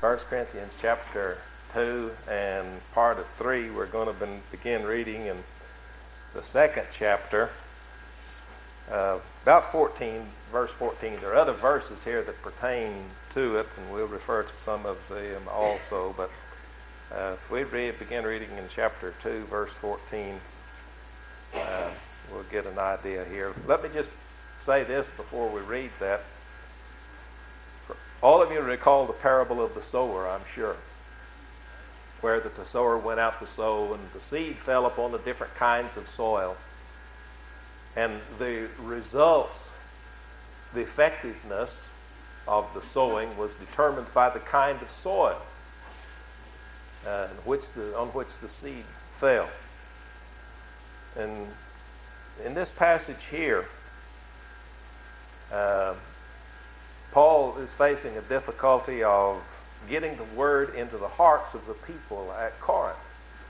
1 Corinthians chapter 2 and part of 3. We're going to begin reading in the second chapter, about 14, verse 14. There are other verses here that pertain to it, and we'll refer to some of them also. But if we begin reading in chapter 2, verse 14, we'll get an idea here. Let me just say this before we read that. All of you recall the parable of the sower, I'm sure, where the sower went out to sow and the seed fell upon the different kinds of soil. And the results, the effectiveness of the sowing was determined by the kind of soil on which the seed fell. And in this passage here, Paul is facing a difficulty of getting the word into the hearts of the people at Corinth.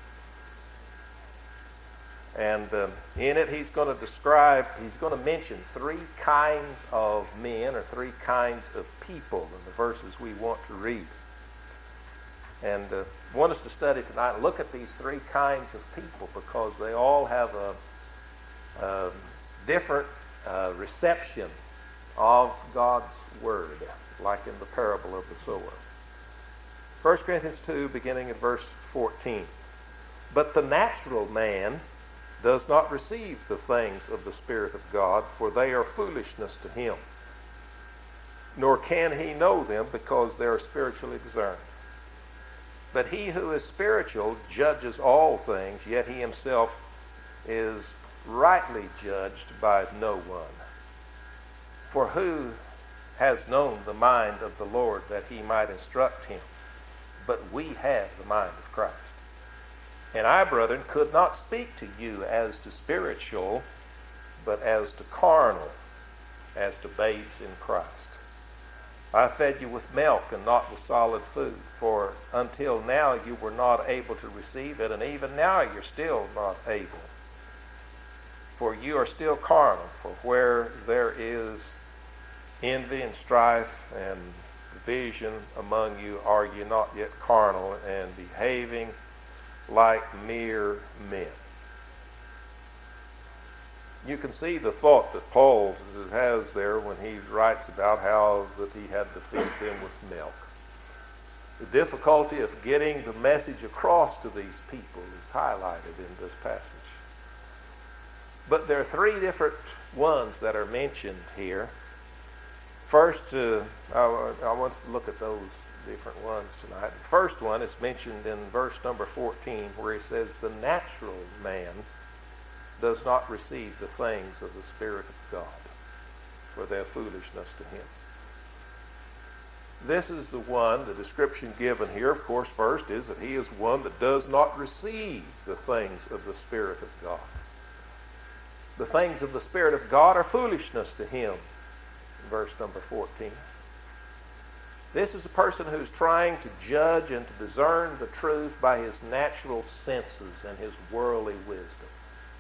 And in it he's going to mention three kinds of men or three kinds of people in the verses we want to read. And I want us to study tonight and look at these three kinds of people because they all have a different reception of God's word, like in the parable of the sower. 1 Corinthians 2, beginning at verse 14. But the natural man does not receive the things of the Spirit of God, for they are foolishness to him. Nor can he know them, because they are spiritually discerned. But he who is spiritual judges all things, yet he himself is rightly judged by no one. For who has known the mind of the Lord that he might instruct him? But we have the mind of Christ. And I, brethren, could not speak to you as to spiritual, but as to carnal, as to babes in Christ. I fed you with milk and not with solid food, for until now you were not able to receive it, and even now you're still not able. For you are still carnal, for where there is envy and strife and division among you, are you not yet carnal and behaving like mere men? You can see the thought that Paul has there when he writes about how that he had to feed them with milk. The difficulty of getting the message across to these people is highlighted in this passage. But there are three different ones that are mentioned here. First, I want to look at those different ones tonight. The first one is mentioned in verse number 14, where he says, the natural man does not receive the things of the Spirit of God, for they are foolishness to him. This is the one, the description given here, of course, first is that he is one that does not receive the things of the Spirit of God. The things of the Spirit of God are foolishness to him. Verse number 14. This is a person who's trying to judge and to discern the truth by his natural senses and his worldly wisdom.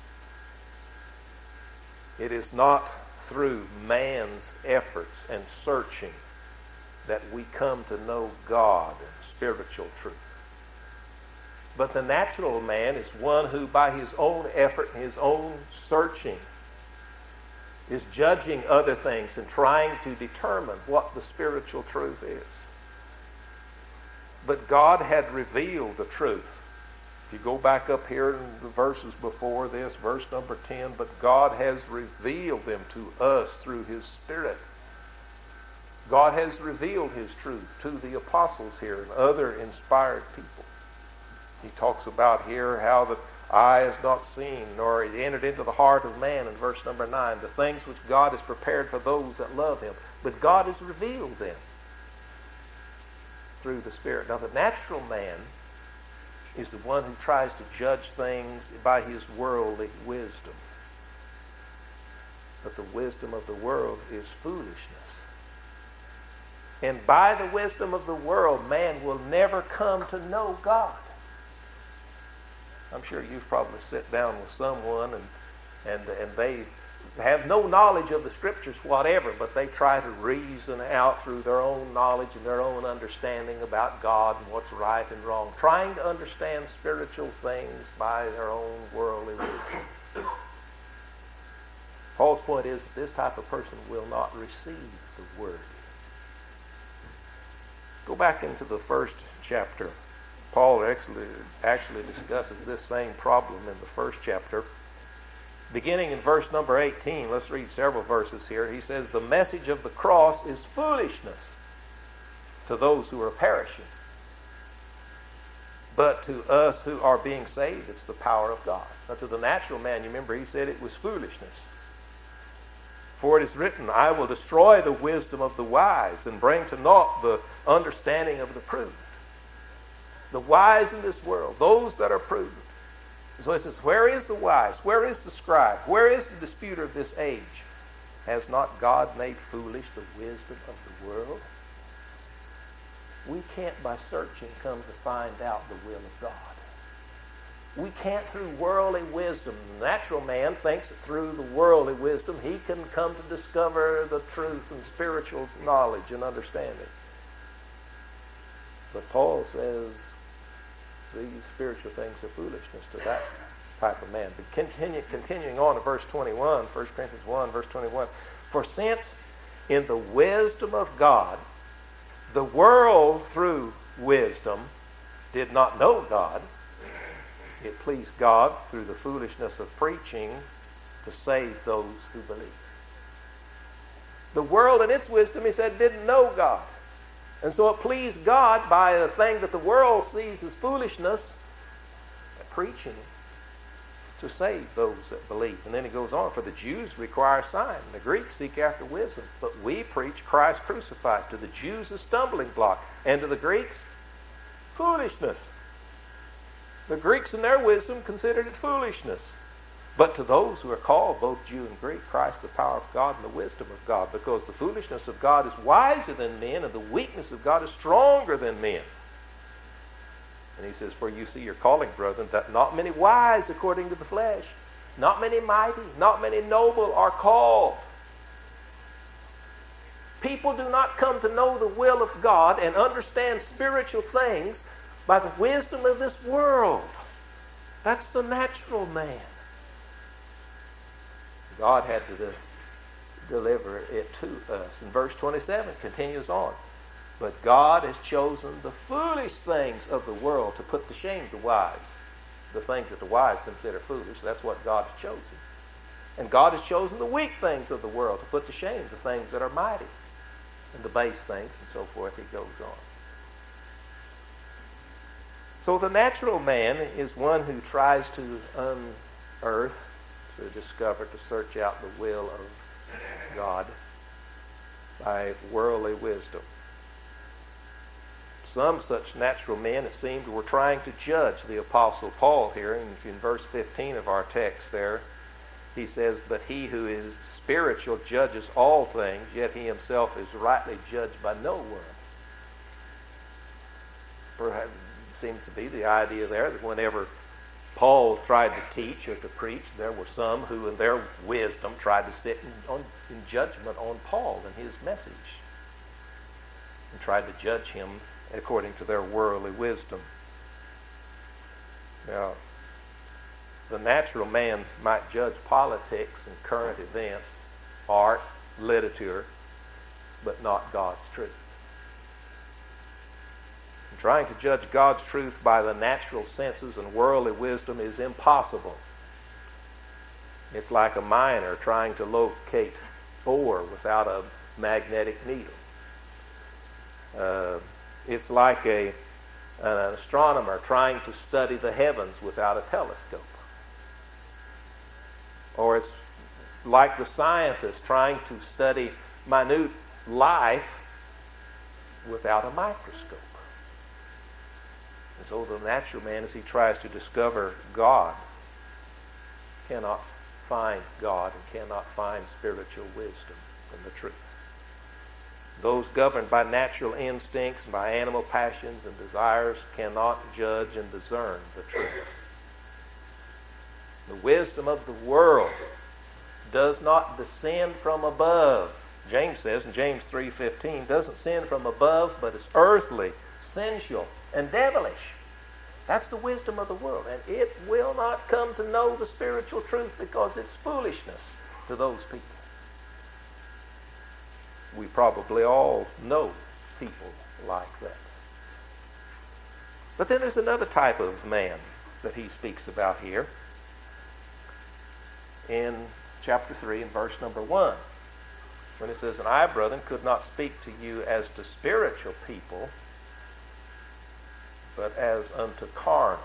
It is not through man's efforts and searching that we come to know God and spiritual truth. But the natural man is one who by his own effort and his own searching is judging other things and trying to determine what the spiritual truth is. But God had revealed the truth. If you go back up here in the verses before this, verse number 10, but God has revealed them to us through his Spirit. God has revealed his truth to the apostles here and other inspired people. He talks about here how the eye has not seen, nor it entered into the heart of man in verse number 9, the things which God has prepared for those that love him. But God has revealed them through the Spirit. Now the natural man is the one who tries to judge things by his worldly wisdom. But the wisdom of the world is foolishness. And by the wisdom of the world, man will never come to know God. I'm sure you've probably sat down with someone and they have no knowledge of the Scriptures whatever, but they try to reason out through their own knowledge and their own understanding about God and what's right and wrong, trying to understand spiritual things by their own worldly wisdom. Paul's point is that this type of person will not receive the Word. Go back into the first chapter. Paul actually discusses this same problem in the first chapter. Beginning in verse number 18, let's read several verses here. He says, the message of the cross is foolishness to those who are perishing. But to us who are being saved, it's the power of God. Now to the natural man, you remember he said it was foolishness. For it is written, I will destroy the wisdom of the wise and bring to naught the understanding of the prudent. The wise in this world, those that are prudent. So he says, where is the wise? Where is the scribe? Where is the disputer of this age? Has not God made foolish the wisdom of the world? We can't by searching come to find out the will of God. We can't through worldly wisdom. The natural man thinks that through the worldly wisdom he can come to discover the truth and spiritual knowledge and understanding. But Paul says these spiritual things are foolishness to that type of man. But continuing on to verse 21, 1 Corinthians 1, verse 21. For since in the wisdom of God, the world through wisdom did not know God, it pleased God through the foolishness of preaching to save those who believe. The world in its wisdom, he said, didn't know God. And so it pleased God by a thing that the world sees as foolishness, preaching to save those that believe. And then he goes on, for the Jews require a sign, and the Greeks seek after wisdom. But we preach Christ crucified. To the Jews a stumbling block, and to the Greeks foolishness. The Greeks in their wisdom considered it foolishness. But to those who are called, both Jew and Greek, Christ the power of God and the wisdom of God, because the foolishness of God is wiser than men, and the weakness of God is stronger than men. And he says, for you see your calling, brethren, that not many wise according to the flesh, not many mighty, not many noble are called. People do not come to know the will of God and understand spiritual things by the wisdom of this world. That's the natural man. God had to deliver it to us. And verse 27 continues on. But God has chosen the foolish things of the world to put to shame the wise. The things that the wise consider foolish, that's what God has chosen. And God has chosen the weak things of the world to put to shame the things that are mighty, and the base things, and so forth. He goes on. So the natural man is one who tries to unearth, to discover, to search out the will of God by worldly wisdom. Some such natural men, it seemed, were trying to judge the Apostle Paul here. And if in verse 15 of our text there, he says, but he who is spiritual judges all things, yet he himself is rightly judged by no one. Perhaps it seems to be the idea there that whenever Paul tried to teach or to preach, there were some who in their wisdom tried to sit in judgment on Paul and his message, and tried to judge him according to their worldly wisdom. Now, the natural man might judge politics and current events, art, literature, but not God's truth. And trying to judge God's truth by the natural senses and worldly wisdom is impossible. It's like a miner trying to locate ore without a magnetic needle. It's like an astronomer trying to study the heavens without a telescope. Or it's like the scientist trying to study minute life without a microscope. And so the natural man, as he tries to discover God, cannot find God and cannot find spiritual wisdom and the truth. Those governed by natural instincts and by animal passions and desires cannot judge and discern the truth. The wisdom of the world does not descend from above. James says in James 3:15, doesn't descend from above, but is earthly, sensual, and devilish. That's the wisdom of the world, and it will not come to know the spiritual truth because it's foolishness to those people. We probably all know people like that. But then there's another type of man that he speaks about here in chapter 3 and verse number 1. When it says, and I, brethren, could not speak to you as to spiritual people, but as unto carnal.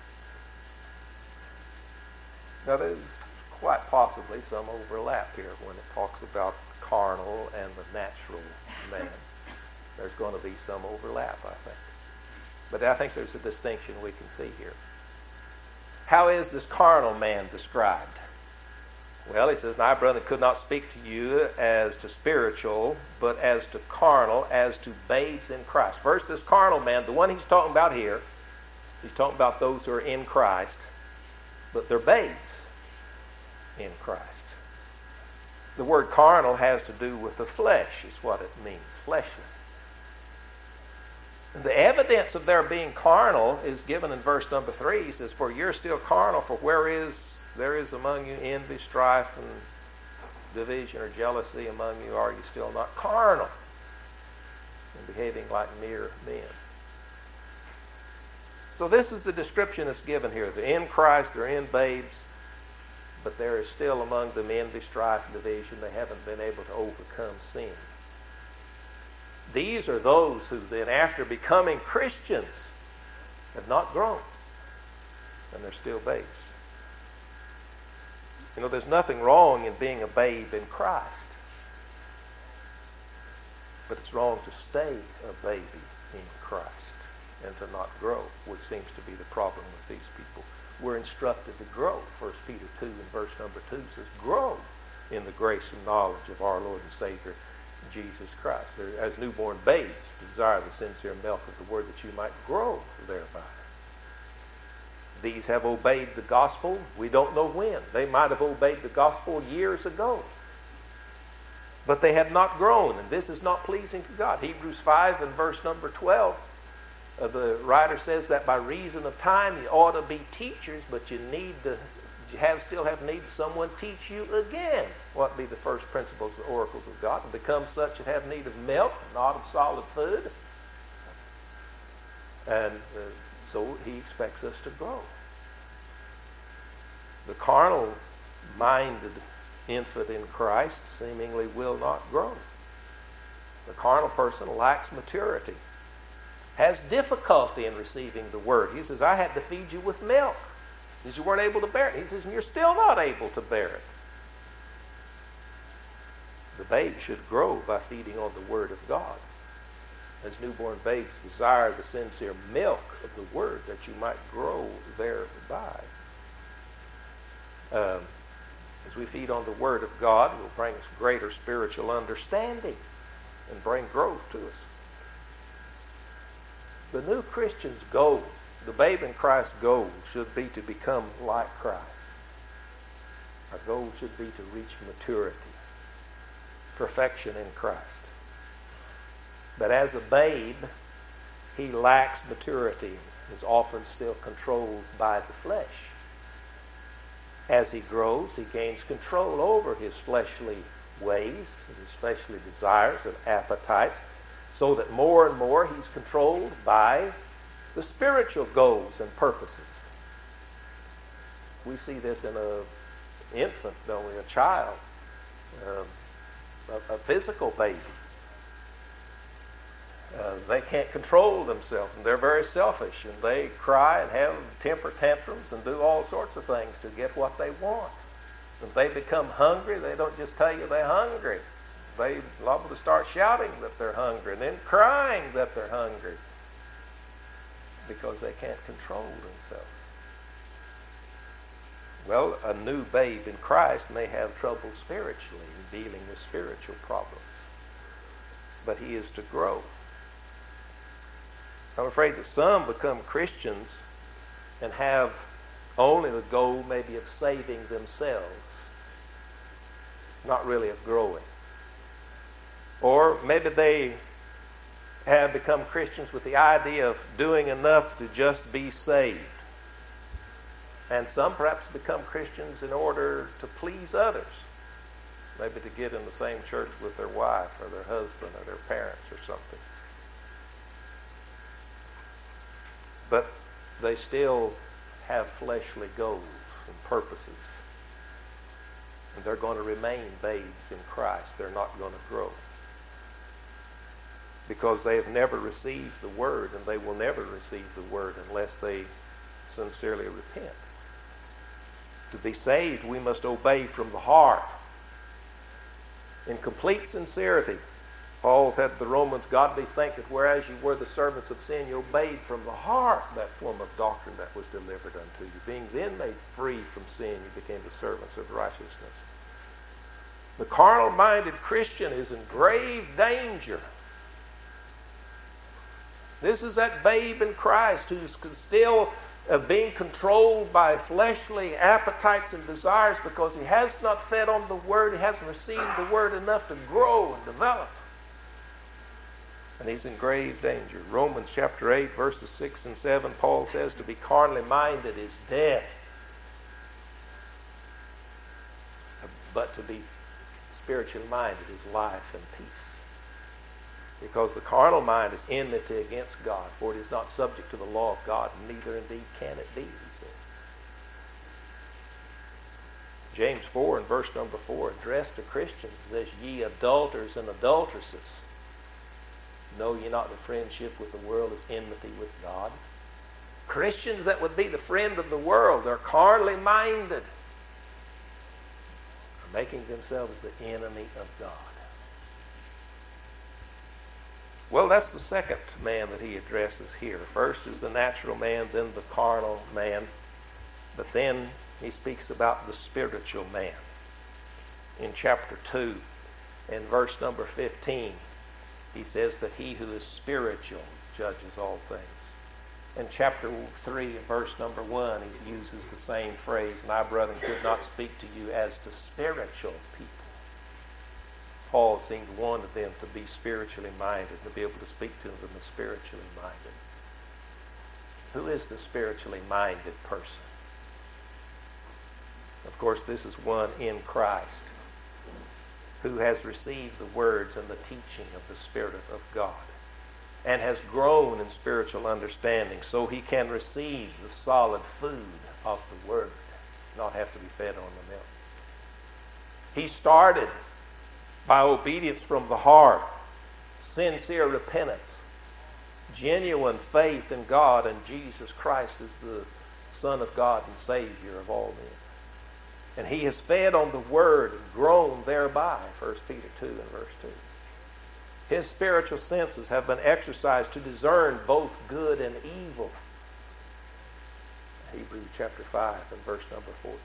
Now there's quite possibly some overlap here when it talks about carnal and the natural man. There's going to be some overlap, I think. But I think there's a distinction we can see here. How is this carnal man described? Well, he says, and I, brethren, could not speak to you as to spiritual, but as to carnal, as to babes in Christ. First, this carnal man, the one he's talking about here, he's talking about those who are in Christ, but they're babes in Christ. The word carnal has to do with the flesh, is what it means, fleshly. And the evidence of their being carnal is given in verse number 3. He says, for you're still carnal, for there is among you envy, strife, and division or jealousy among you. Are you still not carnal and behaving like mere men? So this is the description that's given here. They're in Christ, they're in babes, but there is still among them envy, strife, and division. They haven't been able to overcome sin. These are those who then, after becoming Christians, have not grown, and they're still babes. You know, there's nothing wrong in being a babe in Christ, but it's wrong to stay a baby in Christ and to not grow, which seems to be the problem with these people. We're instructed to grow. 1 Peter 2 and verse number 2 says, grow in the grace and knowledge of our Lord and Savior, Jesus Christ. As newborn babes, desire the sincere milk of the word that you might grow thereby. These have obeyed the gospel. We don't know when. They might have obeyed the gospel years ago. But they have not grown, and this is not pleasing to God. Hebrews 5 and verse number 12, the writer says that by reason of time you ought to be teachers, but you still have need of someone teach you again what be the first principles, the oracles of God, and become such that have need of milk, not of solid food. And so he expects us to grow. The carnal-minded infant in Christ seemingly will not grow. The carnal person lacks maturity, has difficulty in receiving the word. He says, I had to feed you with milk. He says, you weren't able to bear it. He says, and you're still not able to bear it. The babe should grow by feeding on the word of God. As newborn babes desire the sincere milk of the word that you might grow thereby. As we feed on the word of God, it will bring us greater spiritual understanding and bring growth to us. The new Christian's goal, the babe in Christ's goal, should be to become like Christ. Our goal should be to reach maturity, perfection in Christ. But as a babe, he lacks maturity, is often still controlled by the flesh. As he grows, he gains control over his fleshly ways, his fleshly desires and appetites, so that more and more he's controlled by the spiritual goals and purposes. We see this in an infant, don't we? A child, a physical baby. They can't control themselves, and they're very selfish, and they cry and have temper tantrums and do all sorts of things to get what they want. If they become hungry, they don't just tell you they're hungry. They're liable to start shouting that they're hungry and then crying that they're hungry because they can't control themselves. Well, a new babe in Christ may have trouble spiritually in dealing with spiritual problems, but he is to grow. I'm afraid that some become Christians and have only the goal maybe of saving themselves not really of growing. Or maybe they have become Christians with the idea of doing enough to just be saved. And some perhaps become Christians in order to please others. Maybe to get in the same church with their wife or their husband or their parents or something. But they still have fleshly goals and purposes. And they're going to remain babes in Christ. They're not going to grow. Because they have never received the Word, and they will never receive the Word unless they sincerely repent. To be saved, we must obey from the heart. In complete sincerity, Paul said to the Romans, God be thanked that whereas you were the servants of sin, you obeyed from the heart that form of doctrine that was delivered unto you. Being then made free from sin, you became the servants of righteousness. The carnal-minded Christian is in grave danger. This is that babe in Christ who's still being controlled by fleshly appetites and desires because he has not fed on the Word, he hasn't received the Word enough to grow and develop. And he's in grave danger. Romans chapter 8, verses 6 and 7, Paul says, to be carnally minded is death. But to be spiritually minded is life and peace. Because the carnal mind is enmity against God, for it is not subject to the law of God, neither indeed can it be, he says. James 4 and verse number 4, addressed to Christians, says, ye adulterers and adulteresses, know ye not that friendship with the world is enmity with God? Christians that would be the friend of the world, they're carnally minded, are making themselves the enemy of God. Well, that's the second man that he addresses here. First is the natural man, then the carnal man. But then he speaks about the spiritual man. In chapter 2, in verse number 15, he says, but he who is spiritual judges all things. In chapter 3, verse number 1, he uses the same phrase, and I, brethren, could not speak to you as to spiritual people. Paul seemed wanted them to be spiritually minded, to be able to speak to them as spiritually minded. Who is the spiritually minded person? Of course, this is one in Christ who has received the words and the teaching of the Spirit of God and has grown in spiritual understanding so he can receive the solid food of the Word, not have to be fed on the milk. He started by obedience from the heart, sincere repentance, genuine faith in God and Jesus Christ as the Son of God and Savior of all men. And he has fed on the Word and grown thereby, 1 Peter 2 and verse 2. His spiritual senses have been exercised to discern both good and evil. Hebrews chapter 5 and verse number 14.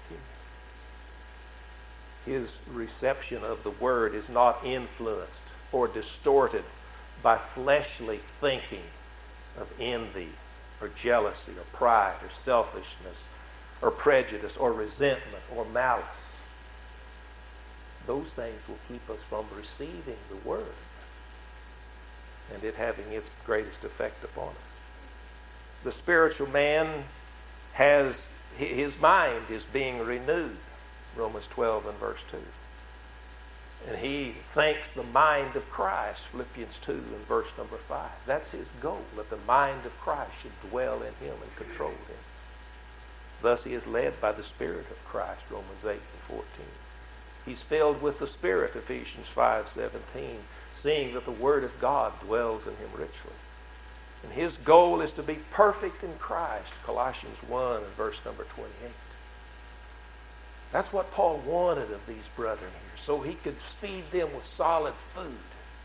His reception of the Word is not influenced or distorted by fleshly thinking of envy or jealousy or pride or selfishness or prejudice or resentment or malice. Those things will keep us from receiving the Word and it having its greatest effect upon us. The spiritual man has, his mind is being renewed. Romans 12 and verse 2. And he thinks the mind of Christ, Philippians 2 and verse number 5. That's his goal, that the mind of Christ should dwell in him and control him. Thus he is led by the Spirit of Christ, Romans 8 and 14. He's filled with the Spirit, Ephesians 5:17, seeing that the Word of God dwells in him richly. And his goal is to be perfect in Christ, Colossians 1 and verse number 28. That's what Paul wanted of these brethren here, so he could feed them with solid food.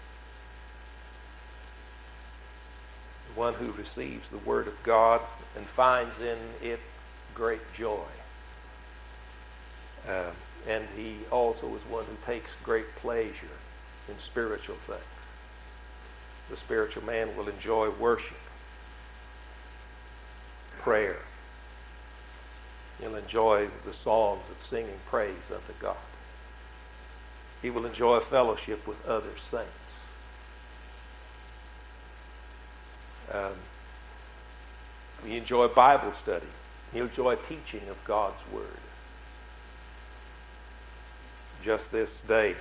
The one who receives the Word of God and finds in it great joy. And he also is one who takes great pleasure in spiritual things. The spiritual man will enjoy worship, prayer. He'll enjoy the songs of singing praise unto God. He will enjoy fellowship with other saints. We enjoy Bible study. He'll enjoy teaching of God's Word. Just this day,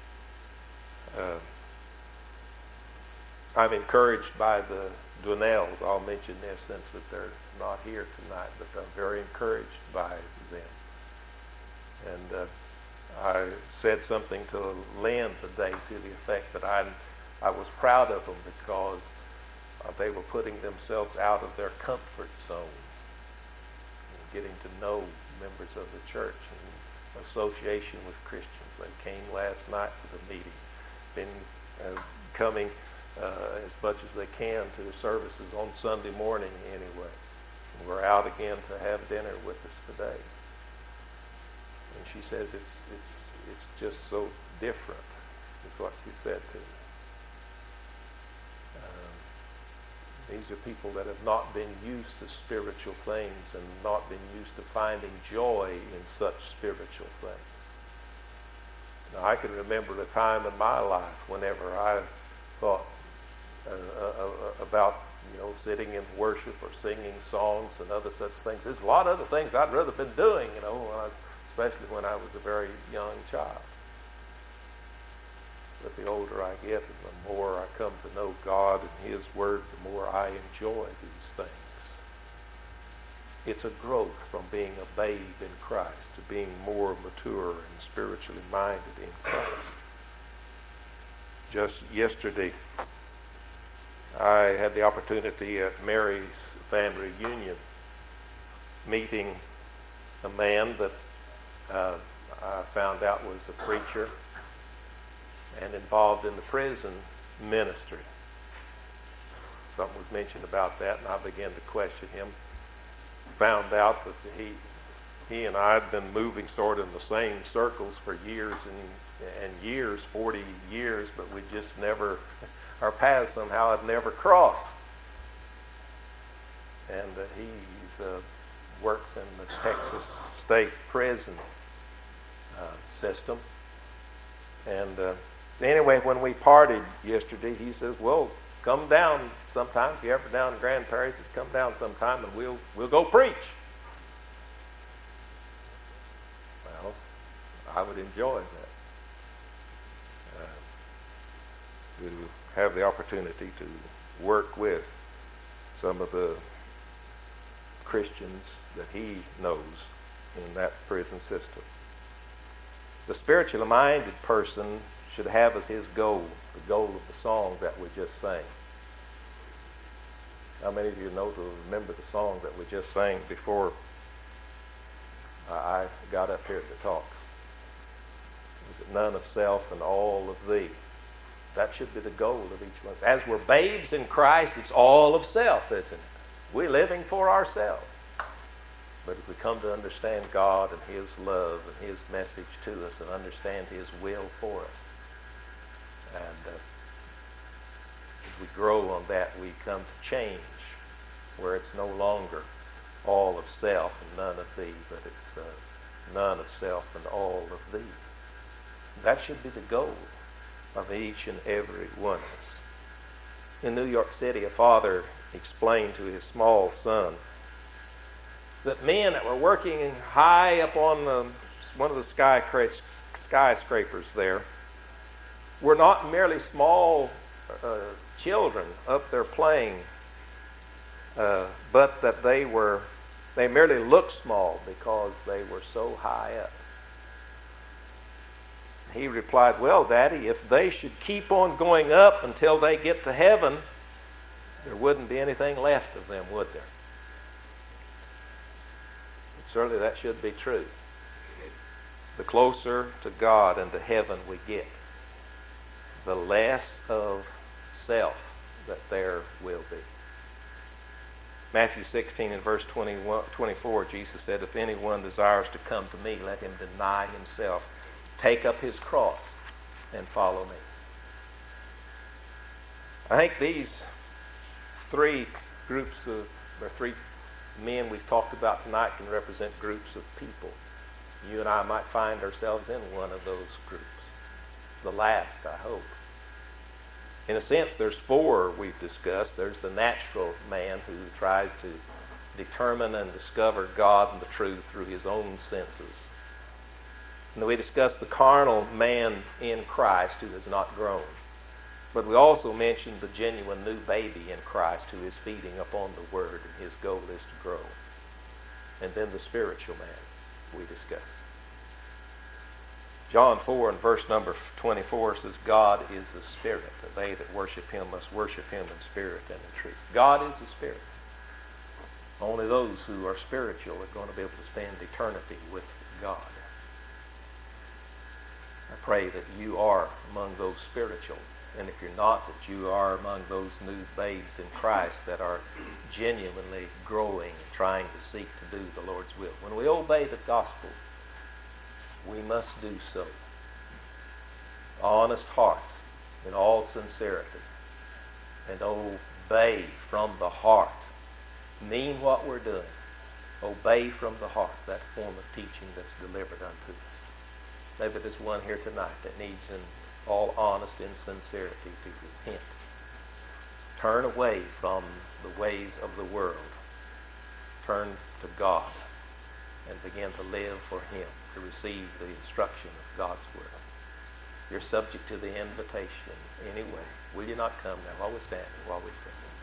I'm encouraged by the Dwinells. I'll mention this since that they're not here tonight, but I'm very encouraged by them. And I said something to Lynn today to the effect that I was proud of them because they were putting themselves out of their comfort zone, and getting to know members of the church and association with Christians. They came last night to the meeting, been coming as much as they can to the services on Sunday morning anyway. And we're out again to have dinner with us today. And she says it's just so different, is what she said to me. These are people that have not been used to spiritual things and not been used to finding joy in such spiritual things. Now, I can remember a time in my life whenever I thought about sitting in worship or singing songs and other such things. There's a lot of other things I'd rather been doing, especially when I was a very young child. But the older I get and the more I come to know God and His Word, the more I enjoy these things. It's a growth from being a babe in Christ to being more mature and spiritually minded in Christ. Just yesterday, I had the opportunity at Mary's family reunion meeting a man that I found out was a preacher and involved in the prison ministry. Something was mentioned about that, and I began to question him. Found out that he and I had been moving sort of in the same circles for years and years, 40 years, but we just never, our paths somehow had never crossed. And he's works in the Texas state prison system. And anyway, when we parted yesterday, he says, "Well, come down sometime. If you're ever down in Grand Prairie, he says, come down sometime and we'll go preach." Well, I would enjoy that. To have the opportunity to work with some of the Christians that he knows in that prison system. The spiritually minded person should have as his goal, the goal of the song that we just sang. How many of you know to remember the song that we just sang before I got up here to talk? Is it none of self and all of thee? That should be the goal of each of us. As we're babes in Christ, it's all of self, isn't it? We're living for ourselves. But if we come to understand God and His love and His message to us and understand His will for us, and as we grow on that, we come to change where it's no longer all of self and none of thee, but it's none of self and all of thee. That should be the goal of each and every one of us. In New York City, a father explained to his small son that men that were working high up on one of the skyscrapers there were not merely small children up there playing, but that they merely looked small because they were so high up. He replied, "Well, Daddy, if they should keep on going up until they get to heaven, there wouldn't be anything left of them, would there?" And certainly that should be true. The closer to God and to heaven we get, the less of self that there will be. Matthew 16 and verse 24, Jesus said, "If anyone desires to come to me, let him deny himself, take up his cross, and follow me." I think these three men we've talked about tonight can represent groups of people. You and I might find ourselves in one of those groups. the last, I hope. In a sense, there's four we've discussed. There's the natural man who tries to determine and discover God and the truth through his own senses. And we discussed the carnal man in Christ who has not grown. But we also mentioned the genuine new baby in Christ who is feeding upon the Word, and his goal is to grow. And then the spiritual man we discussed. John 4 and verse number 24 says, God is a spirit, and they that worship him must worship him in spirit and in truth. God is a spirit. Only those who are spiritual are going to be able to spend eternity with God. I pray that you are among those spiritual, and if you're not, that you are among those new babes in Christ that are genuinely growing and trying to seek to do the Lord's will. When we obey the gospel, we must do so. Honest hearts, in all sincerity, and obey from the heart. Mean what we're doing. Obey from the heart, that form of teaching that's delivered unto us. Maybe there's one here tonight that needs, in all honesty and sincerity, to repent. Turn away from the ways of the world. Turn to God and begin to live for him, to receive the instruction of God's Word. You're subject to the invitation anyway. Will you not come now while we stand and while we sing?